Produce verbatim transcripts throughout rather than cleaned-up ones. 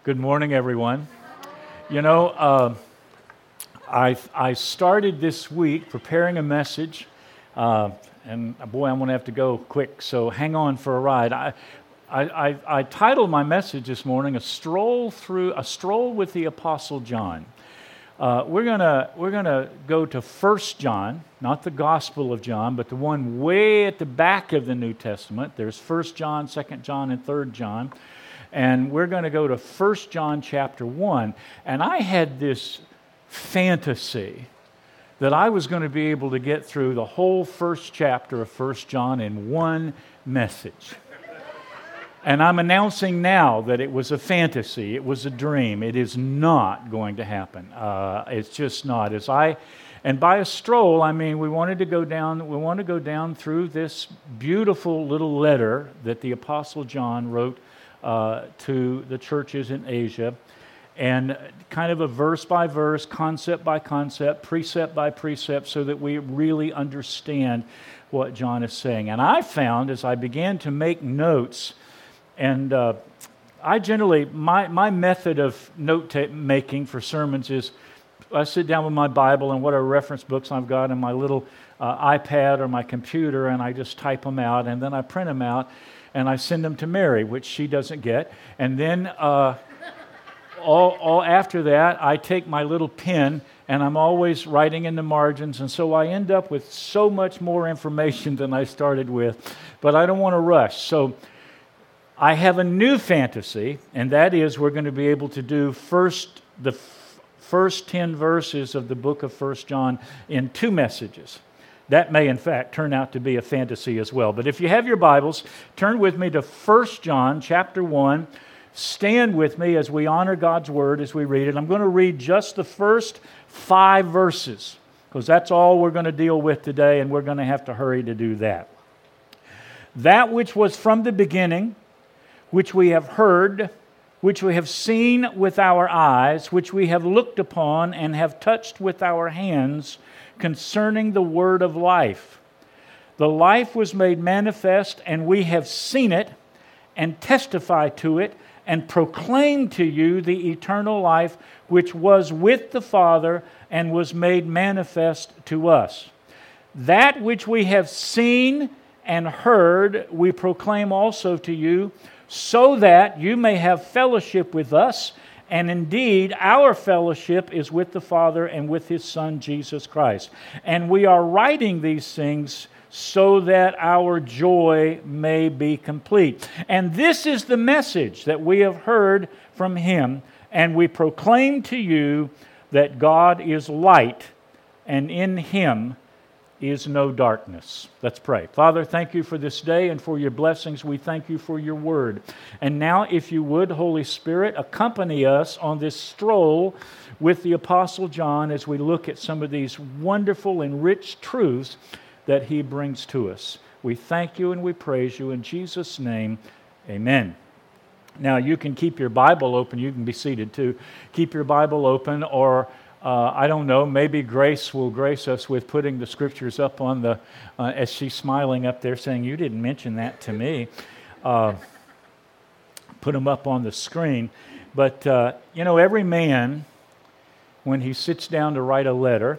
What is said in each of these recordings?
Good morning, everyone. You know, uh, I I started this week preparing a message, uh, and boy, I'm going to have to go quick, so hang on for a ride. I, I, I, I titled my message this morning, "A Stroll Through a Stroll with the Apostle John." Uh, we're gonna we're gonna go to First John, not the Gospel of John, but the one way at the back of the New Testament. There's First John, Second John, and Third John. And we're going to go to First John chapter one. And I had this fantasy that I was going to be able to get through the whole first chapter of First John in one message. And I'm announcing now that it was a fantasy. It was a dream. It is not going to happen. Uh, it's just not. As I, and by a stroll, I mean we wanted to go down. We want to go down through this beautiful little letter that the Apostle John wrote Uh, to the churches in Asia, and kind of a verse by verse, concept by concept, precept by precept, so that we really understand what John is saying. And I found as I began to make notes, and uh, I generally, my, my method of note ta- making for sermons is I sit down with my Bible and whatever reference books I've got in my little uh, iPad or my computer, and I just type them out, and then I print them out, and I send them to Mary, which she doesn't get. And then uh, all, all after that, I take my little pen, and I'm always writing in the margins. And so I end up with so much more information than I started with. But I don't want to rush. So I have a new fantasy, and that is we're going to be able to do first the f- first ten verses of the book of First John in two messages. That may, in fact, turn out to be a fantasy as well. But if you have your Bibles, turn with me to First John chapter one. Stand with me as we honor God's Word as we read it. I'm going to read just the first five verses, because that's all we're going to deal with today, and we're going to have to hurry to do that. That which was from the beginning, which we have heard, which we have seen with our eyes, which we have looked upon and have touched with our hands, concerning the word of life. The life was made manifest, and we have seen it, and testify to it, and proclaim to you the eternal life which was with the Father and was made manifest to us. That which we have seen and heard, we proclaim also to you, so that you may have fellowship with us. And indeed, our fellowship is with the Father and with His Son, Jesus Christ. And we are writing these things so that our joy may be complete. And this is the message that we have heard from Him, and we proclaim to you that God is light, and in Him is no darkness. Let's pray. Father, thank you for this day and for your blessings. We thank you for your word. And now, if you would, Holy Spirit, accompany us on this stroll with the Apostle John as we look at some of these wonderful and rich truths that he brings to us. We thank you and we praise you. In Jesus' name, amen. Now, you can keep your Bible open. You can be seated too. Keep your Bible open, or Uh, I don't know, maybe Grace will grace us with putting the scriptures up on the, uh, as she's smiling up there saying, you didn't mention that to me. Uh, put them up on the screen. But, uh, you know, every man, when he sits down to write a letter,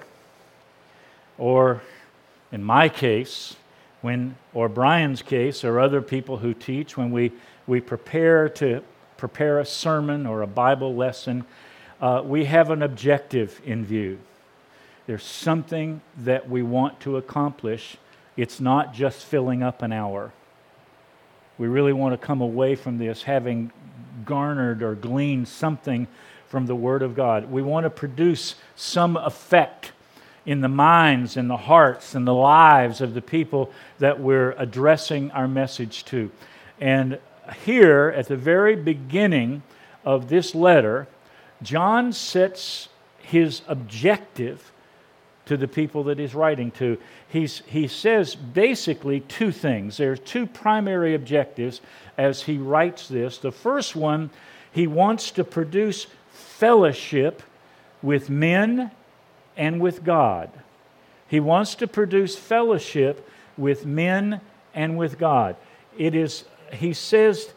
or in my case, when, or Brian's case, or other people who teach, when we, we prepare to prepare a sermon or a Bible lesson, Uh, we have an objective in view. There's something that we want to accomplish. It's not just filling up an hour. We really want to come away from this having garnered or gleaned something from the Word of God. We want to produce some effect in the minds and the hearts and the lives of the people that we're addressing our message to. And here, at the very beginning of this letter, John sets his objective to the people that he's writing to. He's, he says basically two things. There's two primary objectives as he writes this. The first one, he wants to produce fellowship with men and with God. He wants to produce fellowship with men and with God. It is, he says,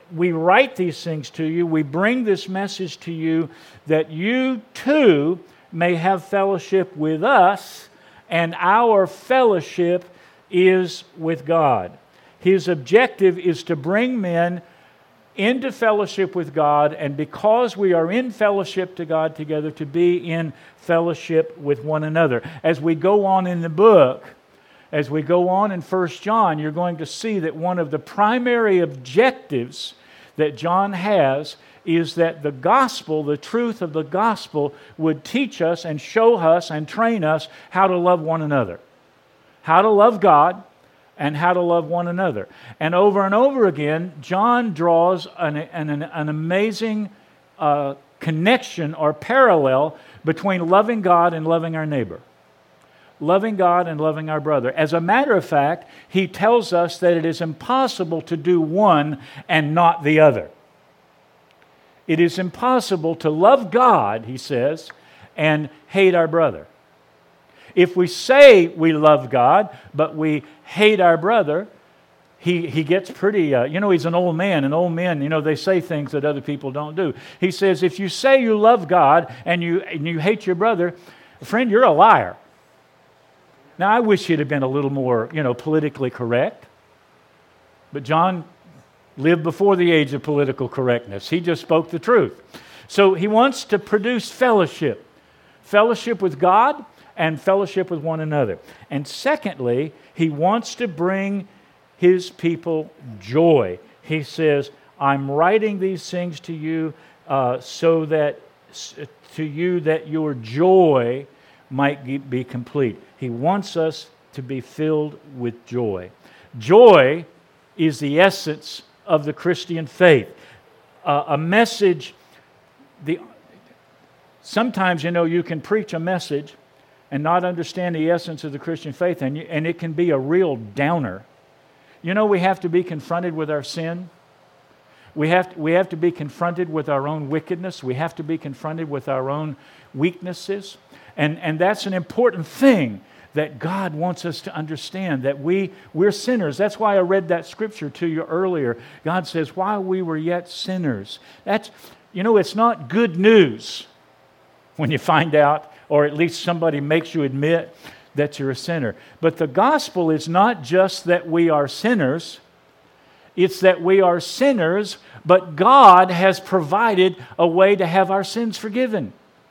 we write these things to you, we bring this message to you, that you too may have fellowship with us, and our fellowship is with God. His objective is to bring men into fellowship with God, and because we are in fellowship to God together, to be in fellowship with one another. As we go on in the book, as we go on in First John, you're going to see that one of the primary objectives that John has is that the gospel, the truth of the gospel, would teach us and show us and train us how to love one another, how to love God, and how to love one another. And over and over again, John draws an, an, an amazing uh, connection or parallel between loving God and loving our neighbor. Loving God and loving our brother. As a matter of fact, he tells us that it is impossible to do one and not the other. It is impossible to love God, he says, and hate our brother. If we say we love God, but we hate our brother, he, he gets pretty, uh, you know, he's an old man. And old men, you know, they say things that other people don't do. He says, if you say you love God and you, and you hate your brother, friend, you're a liar. Now, I wish he'd have been a little more, you know, politically correct. But John lived before the age of political correctness. He just spoke the truth. So he wants to produce fellowship. Fellowship with God and fellowship with one another. And secondly, he wants to bring his people joy. He says, I'm writing these things to you uh, so that to you that your joy might be complete. He wants us to be filled with joy. Joy is the essence of the Christian faith. Uh, a message, the sometimes, you know, you can preach a message and not understand the essence of the Christian faith, and, you, and it can be a real downer. You know, we have to be confronted with our sin. We have to, we have to be confronted with our own wickedness. We have to be confronted with our own weaknesses. And, and that's an important thing that God wants us to understand, that we, we're sinners. That's why I read that scripture to you earlier. God says, while we were yet sinners. That's, you know, it's not good news when you find out, or at least somebody makes you admit that you're a sinner. But the gospel is not just that we are sinners. It's that we are sinners, but God has provided a way to have our sins forgiven.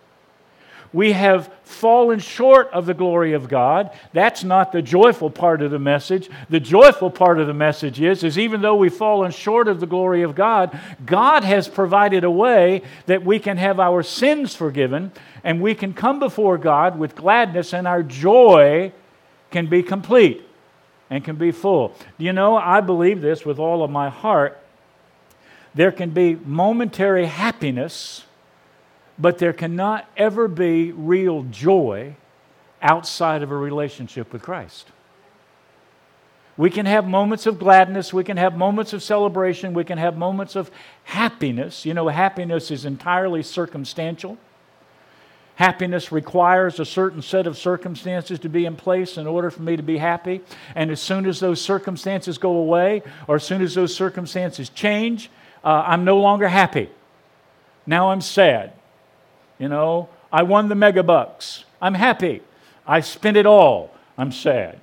We have fallen short of the glory of God. That's not the joyful part of the message. The joyful part of the message is, is even though we've fallen short of the glory of God, God has provided a way that we can have our sins forgiven, and we can come before God with gladness, and our joy can be complete and can be full. You know, I believe this with all of my heart. There can be momentary happiness, but there cannot ever be real joy outside of a relationship with Christ. We can have moments of gladness, we can have moments of celebration, we can have moments of happiness. You know, happiness is entirely circumstantial. Happiness requires a certain set of circumstances to be in place in order for me to be happy. And as soon as those circumstances go away, or as soon as those circumstances change, uh, I'm no longer happy. Now I'm sad. You know, I won the mega bucks. I'm happy. I spent it all. I'm sad.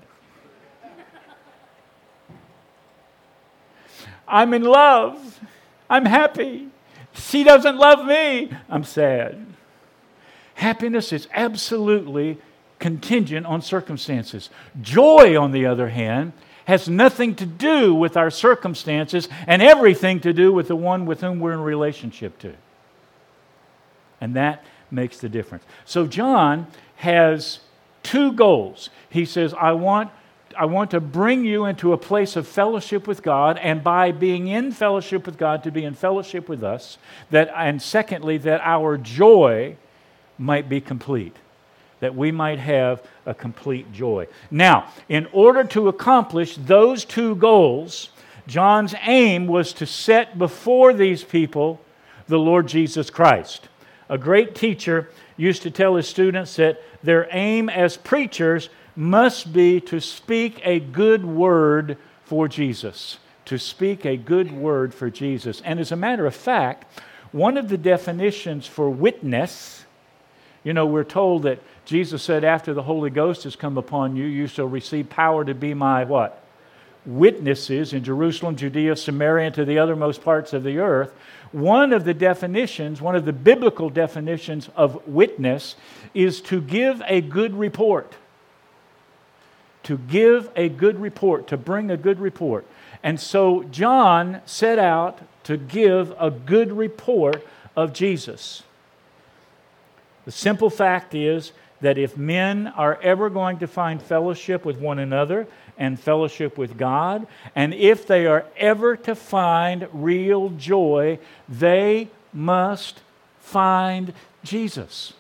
I'm in love. I'm happy. She doesn't love me. I'm sad. Happiness is absolutely contingent on circumstances. Joy, on the other hand, has nothing to do with our circumstances and everything to do with the one with whom we're in relationship to. And that makes the difference. So John has two goals. He says, I want, I want to bring you into a place of fellowship with God, and by being in fellowship with God, to be in fellowship with us, that, and secondly, that our joy might be complete, that we might have a complete joy. Now, in order to accomplish those two goals, John's aim was to set before these people the Lord Jesus Christ. A great teacher used to tell his students that their aim as preachers must be to speak a good word for Jesus. to speak a good word for Jesus. And as a matter of fact, one of the definitions for witness, you know, we're told that Jesus said, after the Holy Ghost has come upon you, you shall receive power to be my what? Witnesses in Jerusalem, Judea, Samaria, and to the othermost parts of the earth. One of the definitions, one of the biblical definitions of witness is to give a good report. To give a good report, to bring a good report. And so John set out to give a good report of Jesus. The simple fact is that if men are ever going to find fellowship with one another and fellowship with God, and if they are ever to find real joy, they must find Jesus.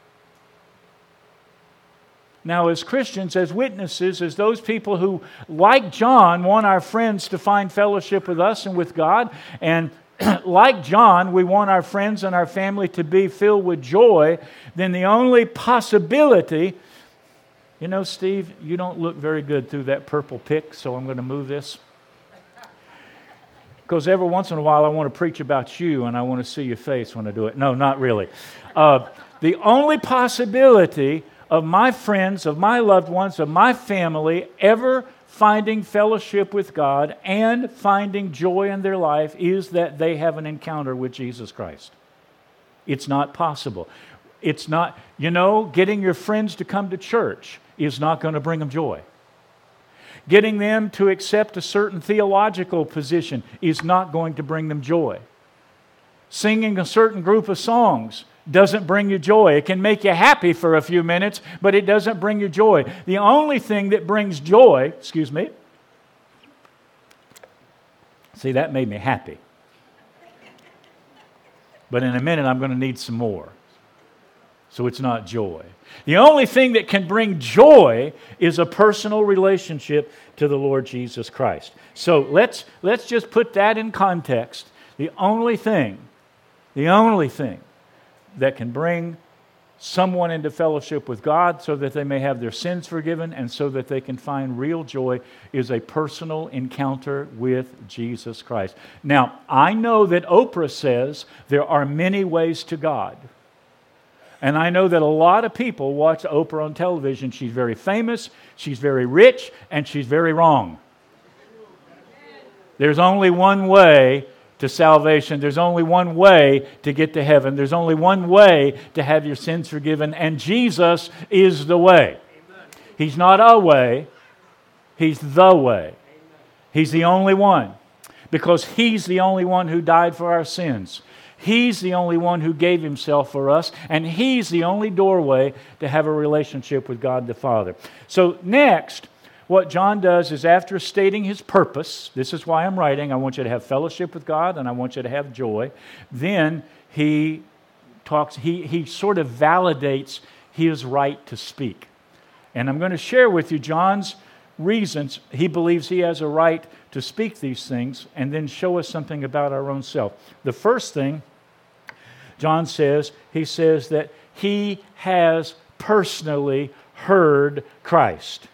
Now, as Christians, as witnesses, as those people who, like John, want our friends to find fellowship with us and with God, and like John, we want our friends and our family to be filled with joy, then the only possibility, you know, Steve, you don't look very good through that purple pick, so I'm going to move this. Because every once in a while I want to preach about you and I want to see your face when I do it. No, not really. Uh, the only possibility of my friends, of my loved ones, of my family ever finding fellowship with God and finding joy in their life is that they have an encounter with Jesus Christ. It's not possible. It's not, you know, getting your friends to come to church is not going to bring them joy. Getting them to accept a certain theological position is not going to bring them joy. Singing a certain group of songs doesn't bring you joy. It can make you happy for a few minutes, but it doesn't bring you joy. The only thing that brings joy, excuse me, see, that made me happy. But in a minute, I'm going to need some more. So it's not joy. The only thing that can bring joy is a personal relationship to the Lord Jesus Christ. So let's, let's just put that in context. The only thing, the only thing that can bring someone into fellowship with God so that they may have their sins forgiven and so that they can find real joy is a personal encounter with Jesus Christ. Now, I know that Oprah says there are many ways to God. And I know that a lot of people watch Oprah on television. She's very famous, she's very rich, and she's very wrong. There's only one way to salvation. There's only one way to get to heaven. There's only one way to have your sins forgiven, and Jesus is the way. He's not a way, He's the way. He's the only one, because He's the only one who died for our sins. He's the only one who gave Himself for us, and He's the only doorway to have a relationship with God the Father. So next, what John does is, after stating his purpose, this is why I'm writing, I want you to have fellowship with God and I want you to have joy, then he talks, he, he sort of validates his right to speak. And I'm going to share with you John's reasons he believes he has a right to speak these things, and then show us something about our own self. The first thing John says, he says that he has personally heard Christ.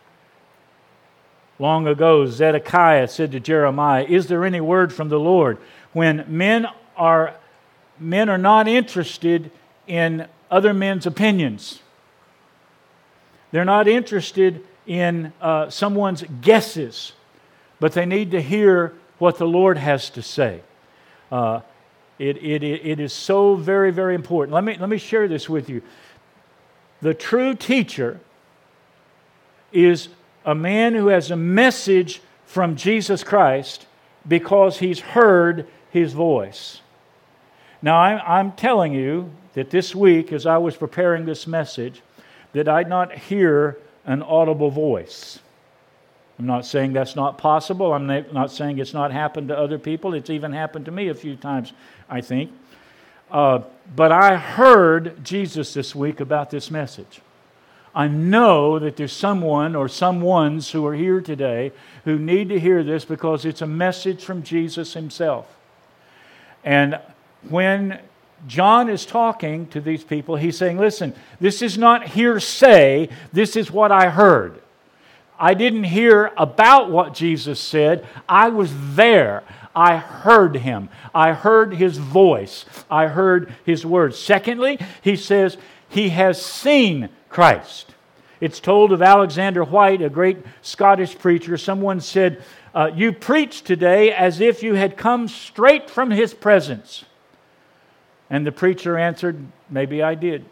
Long ago, Zedekiah said to Jeremiah, "Is there any word from the Lord?" When men are men are not interested in other men's opinions. They're not interested in uh, someone's guesses, but they need to hear what the Lord has to say. Uh, it, it, it is so very, very important. Let me, let me share this with you. The true teacher is a man who has a message from Jesus Christ because he's heard His voice. Now, I'm, I'm telling you that this week, as I was preparing this message, that I did not hear an audible voice. I'm not saying that's not possible. I'm not saying it's not happened to other people. It's even happened to me a few times, I think. Uh, but I heard Jesus this week about this message. I know that there's someone or someones who are here today who need to hear this because it's a message from Jesus Himself. And when John is talking to these people, he's saying, listen, this is not hearsay, this is what I heard. I didn't hear about what Jesus said. I was there. I heard Him. I heard His voice. I heard His words. Secondly, he says he has seen Christ. It's told of Alexander White, a great Scottish preacher. Someone said, uh, you preach today as if you had come straight from His presence. And the preacher answered, maybe I did.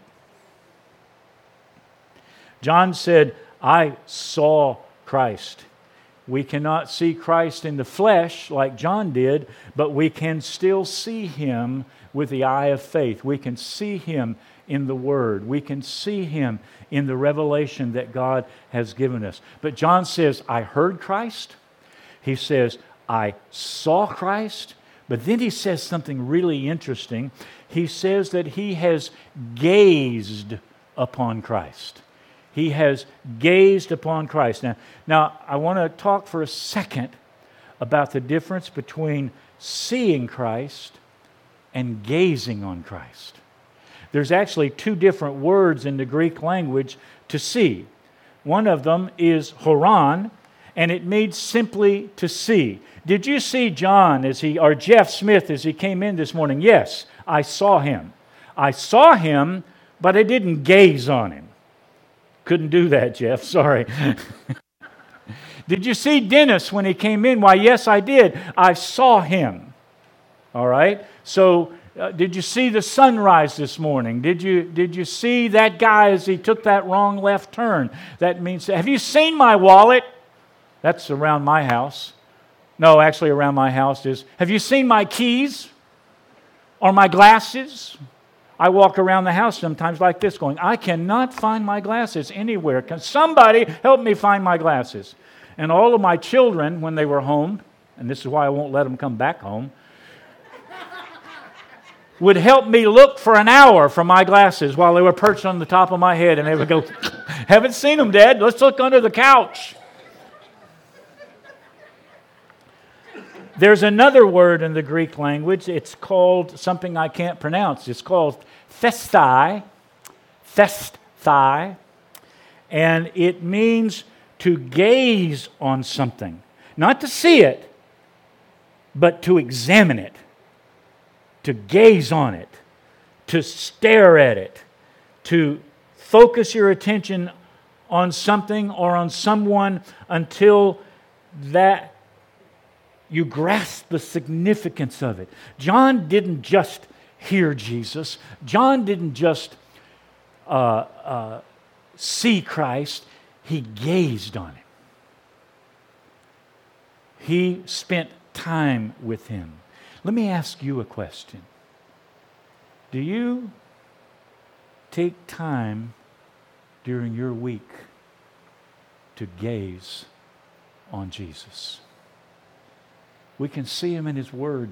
John said, I saw Christ. We cannot see Christ in the flesh like John did, but we can still see Him with the eye of faith. We can see Him in the Word. We can see Him in the revelation that God has given us. But John says, I heard Christ. He says, I saw Christ. But then he says something really interesting. He says that he has gazed upon Christ. He has gazed upon Christ. Now, now I want to talk for a second about the difference between seeing Christ and gazing on Christ. There's actually two different words in the Greek language to see. One of them is horon, and it means simply to see. Did you see John as he, or Jeff Smith as he came in this morning? Yes, I saw him. I saw him, but I didn't gaze on him. Couldn't do that, Jeff. Sorry. Did you see Dennis when he came in? Why, yes, I did. I saw him. All right? So, uh, did you see the sunrise this morning? Did you did you see that guy as he took that wrong left turn? That means, have you seen my wallet? That's around my house. No, actually around my house is, have you seen my keys? Or my glasses? I walk around the house sometimes like this going, I cannot find my glasses anywhere. Can somebody help me find my glasses? And all of my children, when they were home, and this is why I won't let them come back home, would help me look for an hour for my glasses while they were perched on the top of my head. And they would go, haven't seen them, Dad. Let's look under the couch. There's another word in the Greek language. It's called something I can't pronounce. It's called thestai, thestai, and it means to gaze on something. Not to see it, but to examine it, to gaze on it, to stare at it, to focus your attention on something or on someone until that you grasp the significance of it. John didn't just hear Jesus. John didn't just uh, uh, see Christ. He gazed on Him. He spent time with Him. Let me ask you a question. Do you take time during your week to gaze on Jesus? We can see Him in His Word.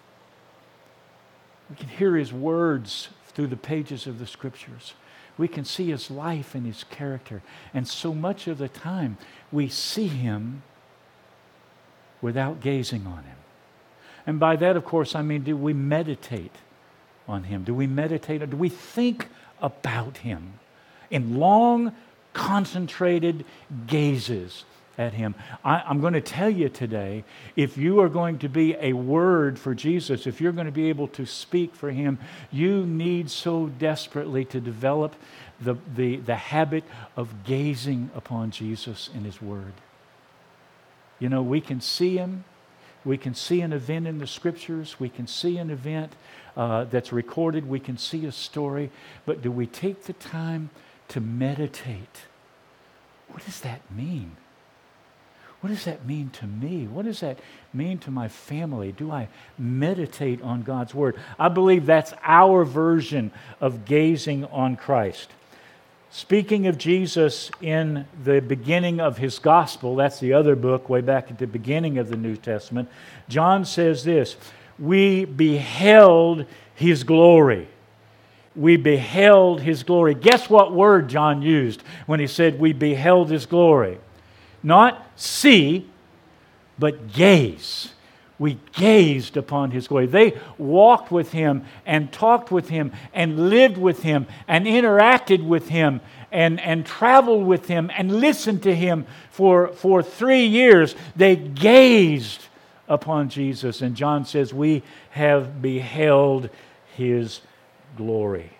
We can hear His words through the pages of the Scriptures. We can see His life and His character. And so much of the time, we see Him without gazing on Him. And by that, of course, I mean, do we meditate on Him? Do we meditate, or do we think about Him in long, concentrated gazes at Him? I, I'm going to tell you today, if you are going to be a word for Jesus, if you're going to be able to speak for Him, you need so desperately to develop the, the, the habit of gazing upon Jesus and His Word. You know, we can see Him. We can see an event in the Scriptures. We can see an event uh, that's recorded. We can see a story. But do we take the time to meditate? What does that mean? What does that mean to me? What does that mean to my family? Do I meditate on God's Word? I believe that's our version of gazing on Christ. Speaking of Jesus in the beginning of His Gospel, that's the other book way back at the beginning of the New Testament, John says this, we beheld His glory. We beheld His glory. Guess what word John used when he said we beheld His glory? Not see, but gaze. We gazed upon His glory. They walked with Him and talked with Him and lived with Him and interacted with Him and, and traveled with Him and listened to Him for, for three years. They gazed upon Jesus. And John says, we have beheld His glory.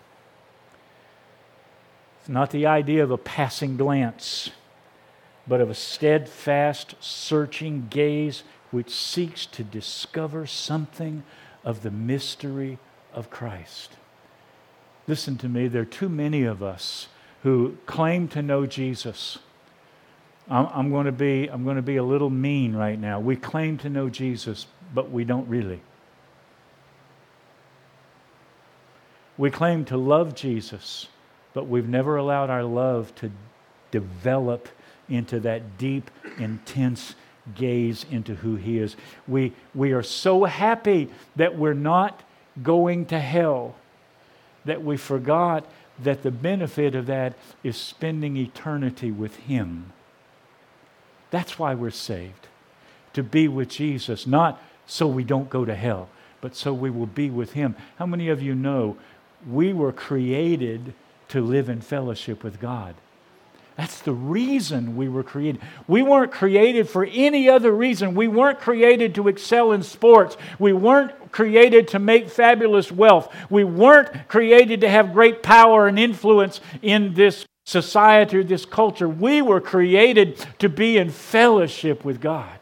It's not the idea of a passing glance, but of a steadfast, searching gaze which seeks to discover something of the mystery of Christ. Listen to me, there are too many of us who claim to know Jesus. I'm, I'm going to be, I'm going to be a little mean right now. We claim to know Jesus, but we don't really. We claim to love Jesus, but we've never allowed our love to develop into that deep, intense gaze into who He is. We, we are so happy that we're not going to hell that we forgot that the benefit of that is spending eternity with Him. That's why we're saved. To be with Jesus, not so we don't go to hell, but so we will be with Him. How many of you know we were created to live in fellowship with God? That's the reason we were created. We weren't created for any other reason. We weren't created to excel in sports. We weren't created to make fabulous wealth. We weren't created to have great power and influence in this society or this culture. We were created to be in fellowship with God.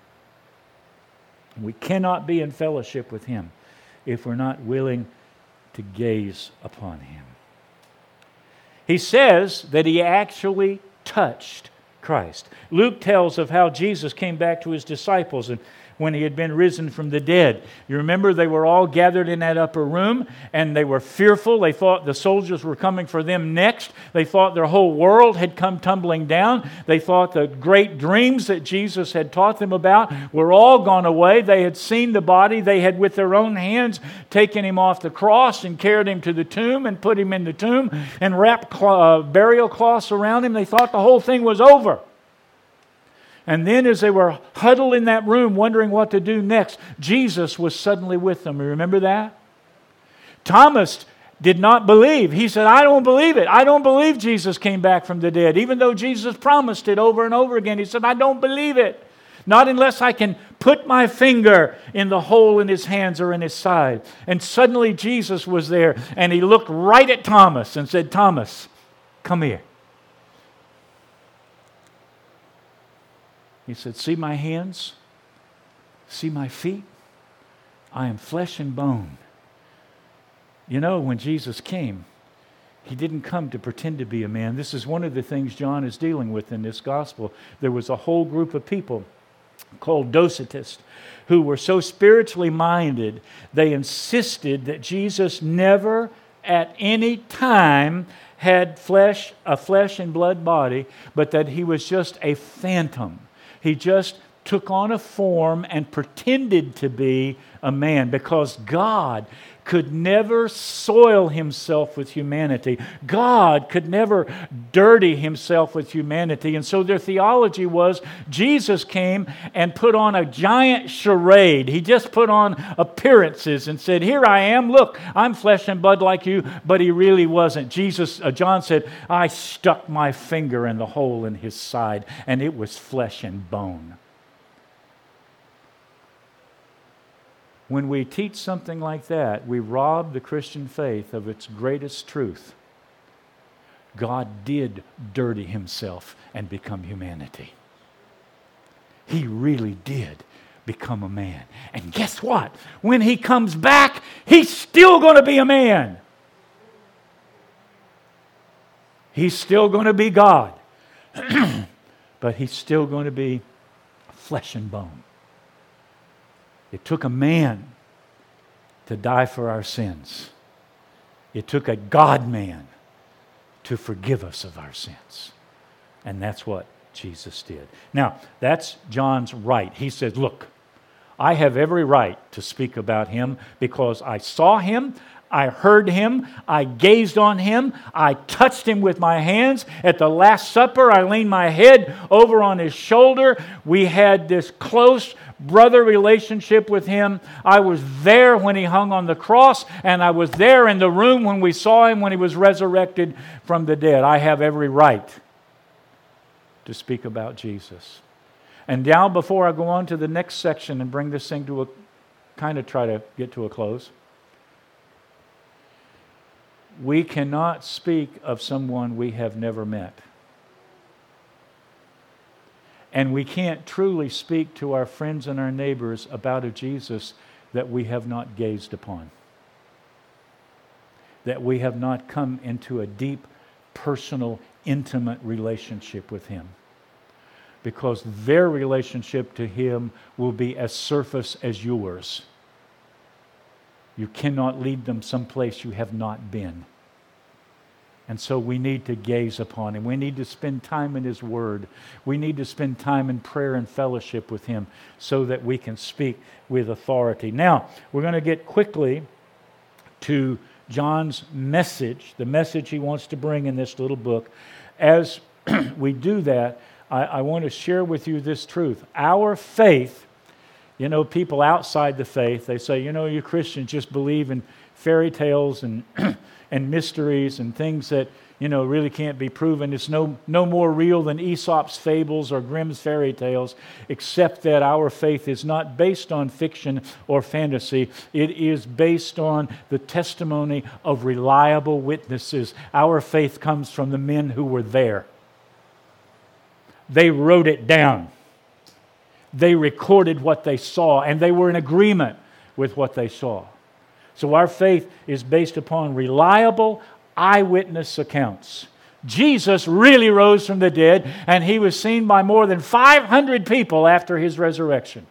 We cannot be in fellowship with Him if we're not willing to gaze upon Him. He says that He actually touched Christ. Luke tells of how Jesus came back to His disciples and when He had been risen from the dead. You remember they were all gathered in that upper room and they were fearful. They thought the soldiers were coming for them next. They thought their whole world had come tumbling down. They thought the great dreams that Jesus had taught them about were all gone away. They had seen the body. They had with their own hands taken Him off the cross and carried Him to the tomb and put Him in the tomb and wrapped uh, burial cloths around Him. They thought the whole thing was over. And then as they were huddled in that room wondering what to do next, Jesus was suddenly with them. You remember that? Thomas did not believe. He said, I don't believe it. I don't believe Jesus came back from the dead. Even though Jesus promised it over and over again. He said, I don't believe it. Not unless I can put my finger in the hole in His hands or in His side. And suddenly Jesus was there and He looked right at Thomas and said, Thomas, come here. He said, see my hands? See my feet? I am flesh and bone. You know, when Jesus came, He didn't come to pretend to be a man. This is one of the things John is dealing with in this gospel. There was a whole group of people called Docetists who were so spiritually minded, they insisted that Jesus never at any time had flesh, a flesh and blood body, but that He was just a phantom. He just took on a form and pretended to be a man because God could never soil Himself with humanity. God could never dirty Himself with humanity. And so their theology was Jesus came and put on a giant charade. He just put on appearances and said, here I am, look, I'm flesh and blood like you, but He really wasn't. Jesus, uh, John said, I stuck my finger in the hole in His side and it was flesh and bone. When we teach something like that, we rob the Christian faith of its greatest truth. God did dirty Himself and become humanity. He really did become a man. And guess what? When He comes back, He's still going to be a man. He's still going to be God. But He's still going to be flesh and bone. It took a man to die for our sins. It took a God-man to forgive us of our sins. And that's what Jesus did. Now, that's John's right. He says, look, I have every right to speak about Him because I saw Him, I heard Him. I gazed on Him. I touched Him with my hands. At the Last Supper, I leaned my head over on His shoulder. We had this close brother relationship with Him. I was there when He hung on the cross, and I was there in the room when we saw Him when He was resurrected from the dead. I have every right to speak about Jesus. And now, before I go on to the next section and bring this thing to a kind of try to get to a close, we cannot speak of someone we have never met. And we can't truly speak to our friends and our neighbors about a Jesus that we have not gazed upon, that we have not come into a deep, personal, intimate relationship with Him. Because their relationship to Him will be as surface as yours. You cannot lead them someplace you have not been. And so we need to gaze upon Him. We need to spend time in His Word. We need to spend time in prayer and fellowship with Him so that we can speak with authority. Now, we're going to get quickly to John's message, the message he wants to bring in this little book. As we do that, I, I want to share with you this truth. Our faith, you know, people outside the faith, they say, you know, you Christians just believe in fairy tales and and mysteries and things that, you know, really can't be proven. It's no no more real than Aesop's fables or Grimm's fairy tales, except that our faith is not based on fiction or fantasy. It is based on the testimony of reliable witnesses. Our faith comes from the men who were there. They wrote it down. They recorded what they saw, and they were in agreement with what they saw. So our faith is based upon reliable eyewitness accounts. Jesus really rose from the dead, and He was seen by more than five hundred people after His resurrection.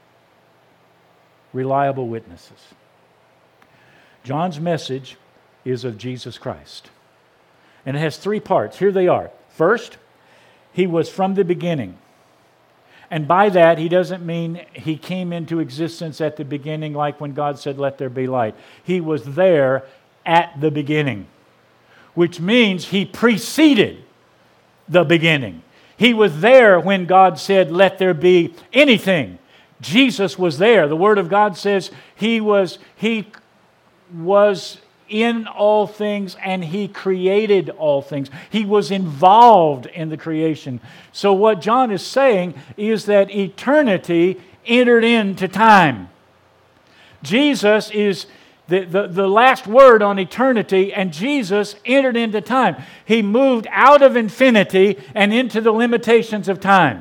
Reliable witnesses. John's message is of Jesus Christ. And it has three parts. Here they are. First, He was from the beginning. And by that, He doesn't mean He came into existence at the beginning like when God said, let there be light. He was there at the beginning, which means He preceded the beginning. He was there when God said, let there be anything. Jesus was there. The Word of God says He was, He was in all things, and He created all things. He was involved in the creation. So what John is saying is that eternity entered into time. Jesus is the, the, the last word on eternity, and Jesus entered into time. He moved out of infinity and into the limitations of time.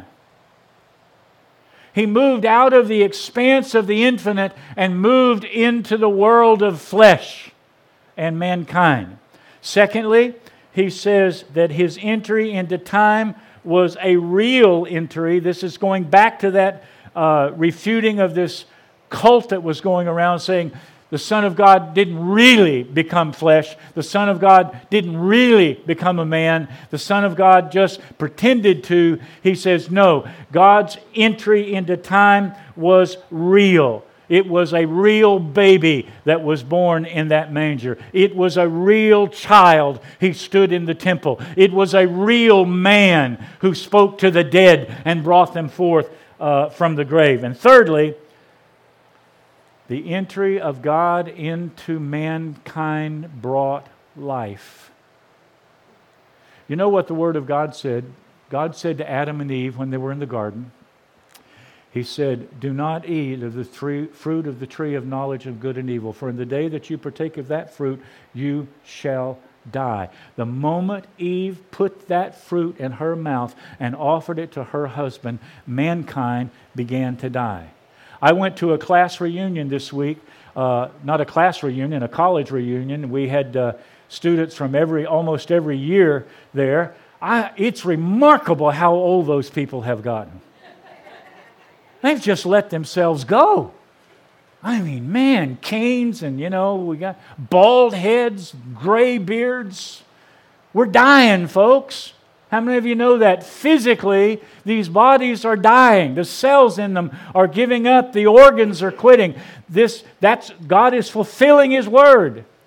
He moved out of the expanse of the infinite and moved into the world of flesh and mankind. Secondly, he says that His entry into time was a real entry. This is going back to that uh, refuting of this cult that was going around saying the Son of God didn't really become flesh. The Son of God didn't really become a man. The Son of God just pretended to. He says, no, God's entry into time was real. It was a real baby that was born in that manger. It was a real child who stood in the temple. It was a real man who spoke to the dead and brought them forth uh, from the grave. And thirdly, the entry of God into mankind brought life. You know what the Word of God said? God said to Adam and Eve when they were in the garden, He said, do not eat of the tree, fruit of the tree of knowledge of good and evil, for in the day that you partake of that fruit, you shall die. The moment Eve put that fruit in her mouth and offered it to her husband, mankind began to die. I went to a class reunion this week, uh, not a class reunion, a college reunion. We had uh, students from every almost every year there. I, it's remarkable how old those people have gotten. They've just let themselves go. I mean, man, canes and, you know, we got bald heads, gray beards. We're dying, folks. How many of you know that physically these bodies are dying? The cells in them are giving up. The organs are quitting. This, that's, God is fulfilling His Word.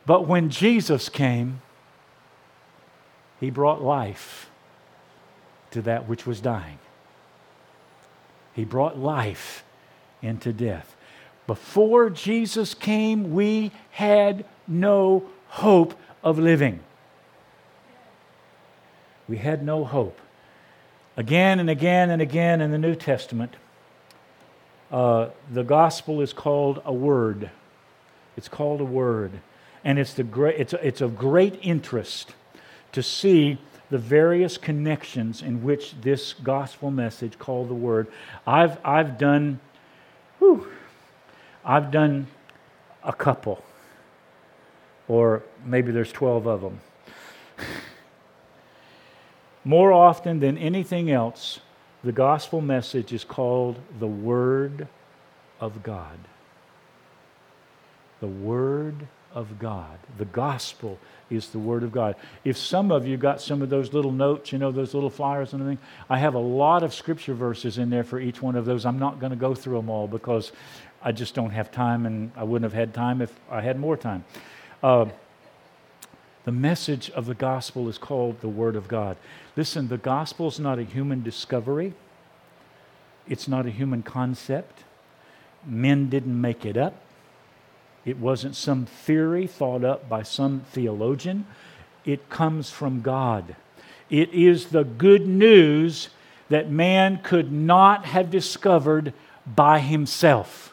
But when Jesus came, He brought life to that which was dying. He brought life into death. Before Jesus came, we had no hope of living. We had no hope. Again and again and again in the New Testament, uh, the gospel is called a word. It's called a word. And it's, the great, it's, a, it's of great interest to see the various connections in which this gospel message called the word. I've, I've done, whew, I've done a couple, or maybe there's twelve of them. More often than anything else, the gospel message is called the Word of God. The Word of God. The gospel is the Word of God. If some of you got some of those little notes, you know, those little flyers and everything, I have a lot of scripture verses in there for each one of those. I'm not going to go through them all because I just don't have time, and I wouldn't have had time if I had more time. Uh, the message of the gospel is called the Word of God. Listen, the gospel is not a human discovery. It's not a human concept. Men didn't make it up. It wasn't some theory thought up by some theologian. It comes from God. It is the good news that man could not have discovered by himself.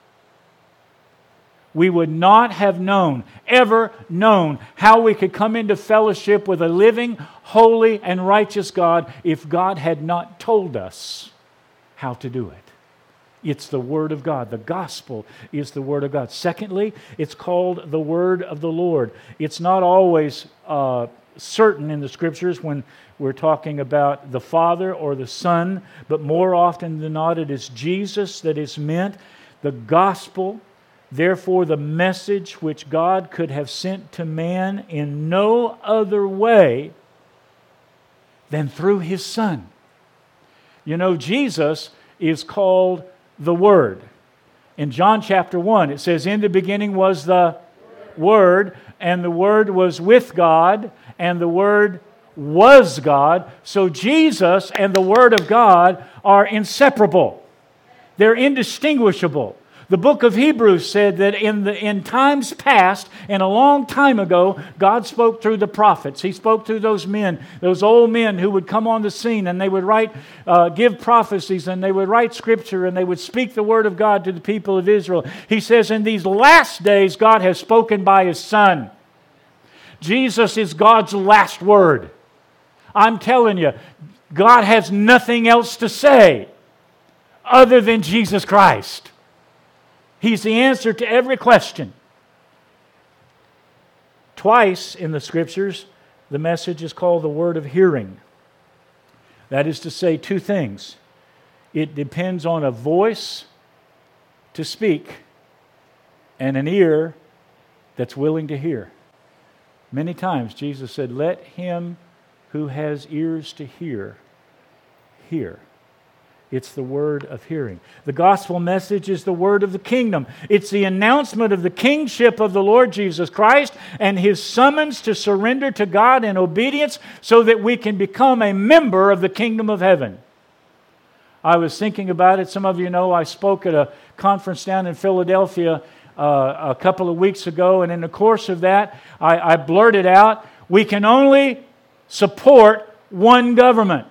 We would not have known, ever known, how we could come into fellowship with a living, holy, and righteous God if God had not told us how to do it. It's the Word of God. The gospel is the Word of God. Secondly, it's called the Word of the Lord. It's not always uh, certain in the Scriptures when we're talking about the Father or the Son, but more often than not it is Jesus that is meant. The gospel, therefore the message which God could have sent to man in no other way than through His Son. You know, Jesus is called the Word. In John chapter one, it says, "In the beginning was the Word, and the Word was with God, and the Word was God." So Jesus and the Word of God are inseparable. They're indistinguishable. The book of Hebrews said that in the in times past, and a long time ago, God spoke through the prophets. He spoke through those men, those old men who would come on the scene, and they would write, uh, give prophecies, and they would write scripture, and they would speak the word of God to the people of Israel. He says, in these last days, God has spoken by His Son. Jesus is God's last word. I'm telling you, God has nothing else to say other than Jesus Christ. He's the answer to every question. Twice in the Scriptures, the message is called the word of hearing. That is to say two things. It depends on a voice to speak and an ear that's willing to hear. Many times Jesus said, "Let him who has ears to hear, hear." It's the word of hearing. The gospel message is the word of the kingdom. It's the announcement of the kingship of the Lord Jesus Christ and His summons to surrender to God in obedience so that we can become a member of the kingdom of heaven. I was thinking about it. Some of you know I spoke at a conference down in Philadelphia uh, a couple of weeks ago, and in the course of that, I, I blurted out, we can only support one government.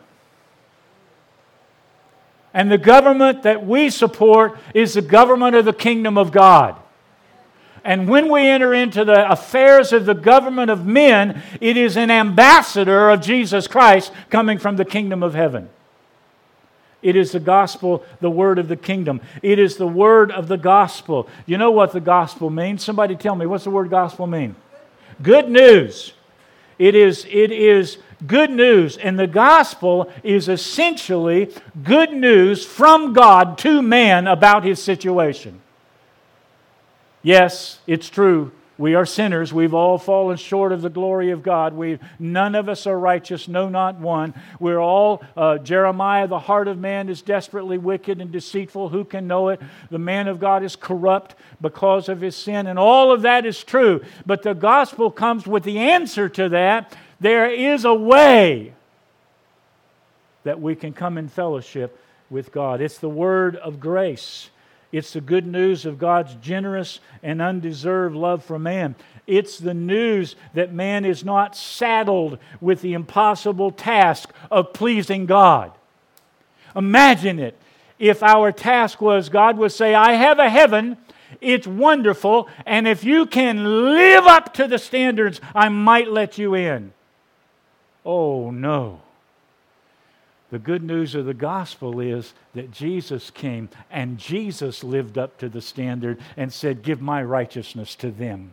And the government that we support is the government of the kingdom of God. And when we enter into the affairs of the government of men, it is an ambassador of Jesus Christ coming from the kingdom of heaven. It is the gospel, the word of the kingdom. It is the word of the gospel. You know what the gospel means? Somebody tell me, what's the word gospel mean? Good news. It is, it is good news, and the gospel is essentially good news from God to man about his situation. Yes, it's true. We are sinners. We've all fallen short of the glory of God. We none of us are righteous, no, not one. We're all, uh, Jeremiah, the heart of man is desperately wicked and deceitful. Who can know it? The man of God is corrupt because of his sin. And all of that is true. But the gospel comes with the answer to that. There is a way that we can come in fellowship with God. It's the word of grace. It's the good news of God's generous and undeserved love for man. It's the news that man is not saddled with the impossible task of pleasing God. Imagine it. If our task was, God would say, I have a heaven, it's wonderful, and if you can live up to the standards, I might let you in. Oh, no. The good news of the gospel is that Jesus came and Jesus lived up to the standard and said, give my righteousness to them.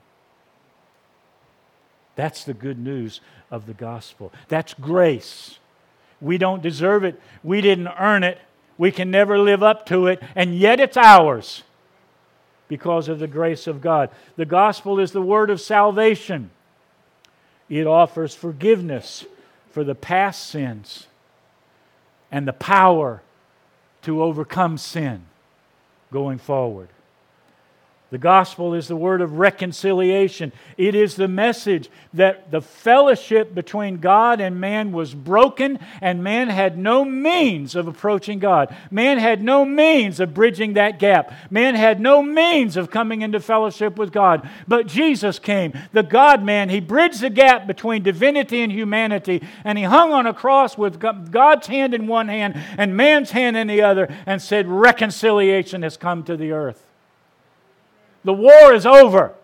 That's the good news of the gospel. That's grace. We don't deserve it. We didn't earn it. We can never live up to it. And yet it's ours because of the grace of God. The gospel is the word of salvation. It offers forgiveness for the past sins and the power to overcome sin going forward. The gospel is the word of reconciliation. It is the message that the fellowship between God and man was broken, and man had no means of approaching God. Man had no means of bridging that gap. Man had no means of coming into fellowship with God. But Jesus came, the God-man. He bridged the gap between divinity and humanity, and He hung on a cross with God's hand in one hand and man's hand in the other, and said, reconciliation has come to the earth. The war is over,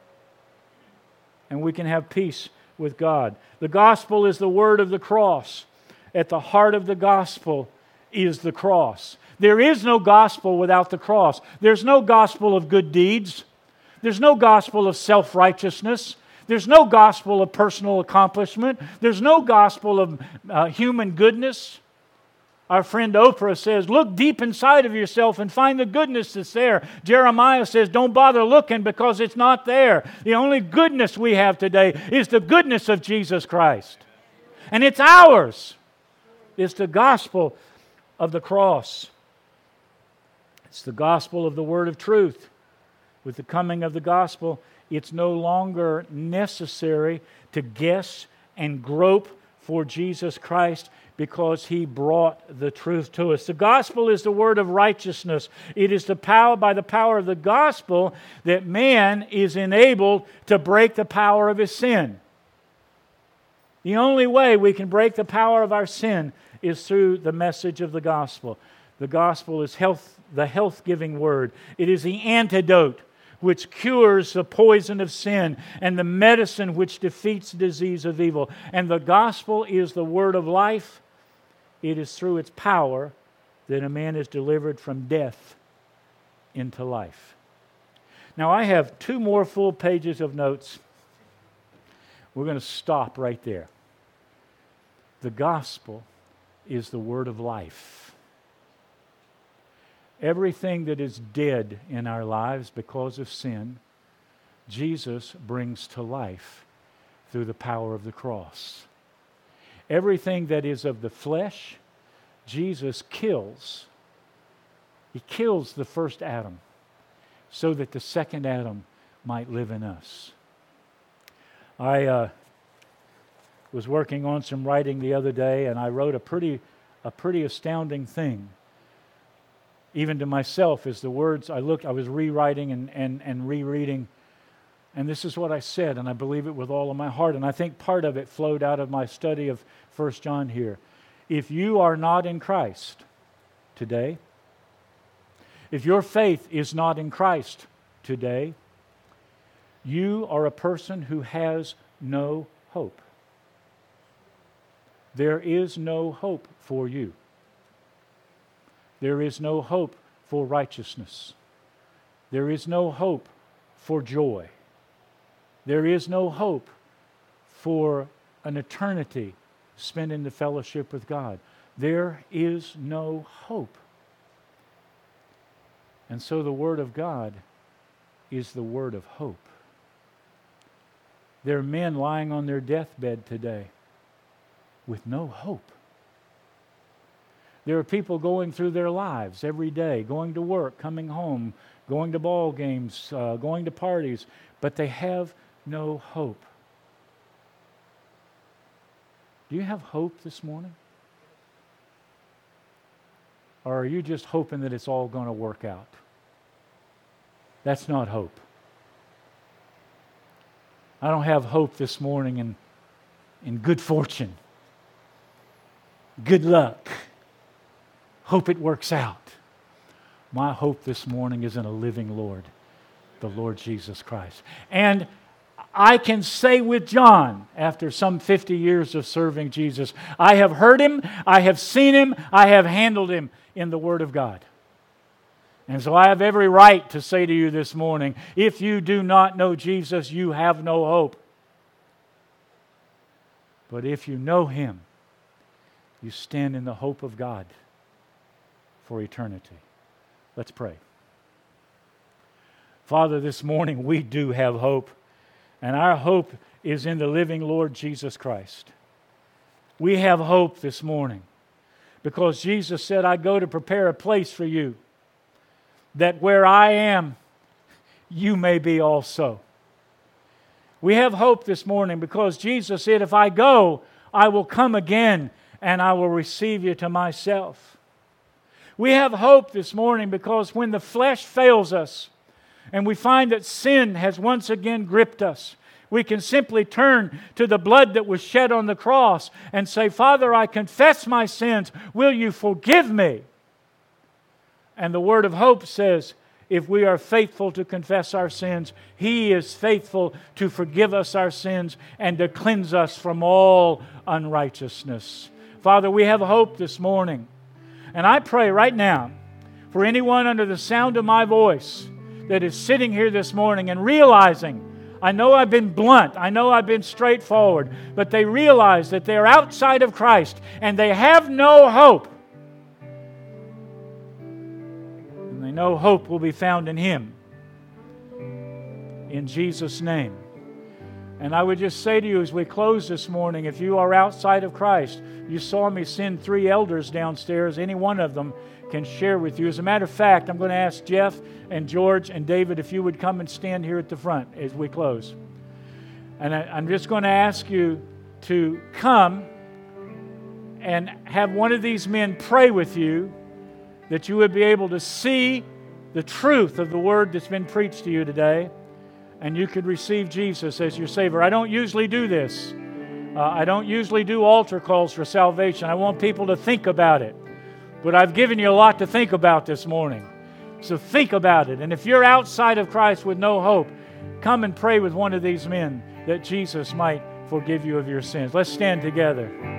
and we can have peace with God. The gospel is the word of the cross. At the heart of the gospel is the cross. There is no gospel without the cross. There's no gospel of good deeds. There's no gospel of self-righteousness. There's no gospel of personal accomplishment. There's no gospel of uh, human goodness. Our friend Oprah says, look deep inside of yourself and find the goodness that's there. Jeremiah says, don't bother looking because it's not there. The only goodness we have today is the goodness of Jesus Christ. And it's ours. It's the gospel of the cross. It's the gospel of the word of truth. With the coming of the gospel, it's no longer necessary to guess and grope for Jesus Christ, because He brought the truth to us. The gospel is the word of righteousness. It is the power, by the power of the gospel, that man is enabled to break the power of his sin. The only way we can break the power of our sin is through the message of the gospel. The gospel is health, the health-giving word. It is the antidote which cures the poison of sin, and the medicine which defeats the disease of evil. And the gospel is the word of life. It is through its power that a man is delivered from death into life. Now, I have two more full pages of notes. We're going to stop right there. The gospel is the word of life. Everything that is dead in our lives because of sin, Jesus brings to life through the power of the cross. Everything that is of the flesh, Jesus kills. He kills the first Adam so that the second Adam might live in us. I uh, was working on some writing the other day, and I wrote a pretty, a pretty astounding thing. Even to myself, as the words I looked, I was rewriting and, and, and rereading, and this is what I said, and I believe it with all of my heart, and I think part of it flowed out of my study of First John here. If you are not in Christ today, if your faith is not in Christ today, you are a person who has no hope. There is no hope for you. There is no hope for righteousness. There is no hope for joy. There is no hope for an eternity spent in the fellowship with God. There is no hope. And so the Word of God is the word of hope. There are men lying on their deathbed today with no hope. There are people going through their lives every day, going to work, coming home, going to ball games, uh, going to parties, but they have no hope. Do you have hope this morning? Or are you just hoping that it's all going to work out? That's not hope. I don't have hope this morning in, in good fortune, good luck. Hope it works out. My hope this morning is in a living Lord, the Lord Jesus Christ. And I can say with John, after some fifty years of serving Jesus, I have heard Him, I have seen Him, I have handled Him in the Word of God. And so I have every right to say to you this morning, if you do not know Jesus, you have no hope. But if you know Him, you stand in the hope of God for eternity. Let's pray. Father, this morning we do have hope, and our hope is in the living Lord Jesus Christ. We have hope this morning because Jesus said, I go to prepare a place for you, that where I am, you may be also. We have hope this morning because Jesus said, if I go, I will come again and I will receive you to myself. We have hope this morning because when the flesh fails us and we find that sin has once again gripped us, we can simply turn to the blood that was shed on the cross and say, Father, I confess my sins. Will you forgive me? And the word of hope says, if we are faithful to confess our sins, He is faithful to forgive us our sins and to cleanse us from all unrighteousness. Father, we have hope this morning. And I pray right now for anyone under the sound of my voice that is sitting here this morning and realizing, I know I've been blunt, I know I've been straightforward, but they realize that they're outside of Christ and they have no hope. And they know hope will be found in Him. In Jesus' name. And I would just say to you as we close this morning, if you are outside of Christ, you saw me send three elders downstairs. Any one of them can share with you. As a matter of fact, I'm going to ask Jeff and George and David if you would come and stand here at the front as we close. And I, I'm just going to ask you to come and have one of these men pray with you that you would be able to see the truth of the word that's been preached to you today, and you could receive Jesus as your Savior. I don't usually do this. Uh, I don't usually do altar calls for salvation. I want people to think about it. But I've given you a lot to think about this morning. So think about it. And if you're outside of Christ with no hope, come and pray with one of these men that Jesus might forgive you of your sins. Let's stand together.